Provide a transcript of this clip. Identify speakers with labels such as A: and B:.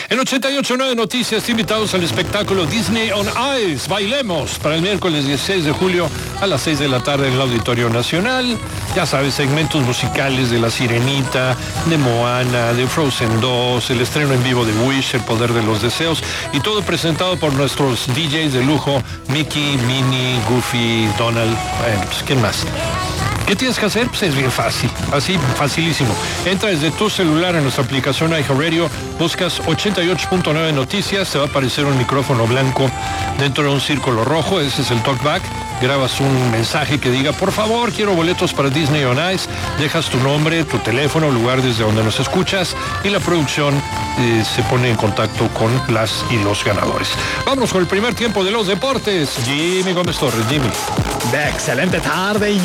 A: En 88.9 Noticias, invitados al espectáculo Disney on Ice, Bailemos, para el miércoles 16 de julio a las 6 de la tarde en el Auditorio Nacional. Ya sabes, segmentos musicales de La Sirenita, de Moana, de Frozen 2, el estreno en vivo de Wish, El Poder de los Deseos, y todo presentado por nuestros DJs de lujo, Mickey, Minnie, Goofy, Donald, pues, ¿quién más? ¿Qué tienes que hacer? Pues es bien fácil, así facilísimo. Entra desde tu celular en nuestra aplicación iHeartRadio, buscas 88.9 Noticias, te va a aparecer un micrófono blanco dentro de un círculo rojo, ese es el talkback. Grabas un mensaje que diga, por favor, quiero boletos para Disney on Ice, dejas tu nombre, tu teléfono, lugar desde donde nos escuchas, y la producción se pone en contacto con las y los ganadores. Vamos con el primer tiempo de los deportes. Jimmy Gómez Torres, Jimmy.
B: De excelente tarde.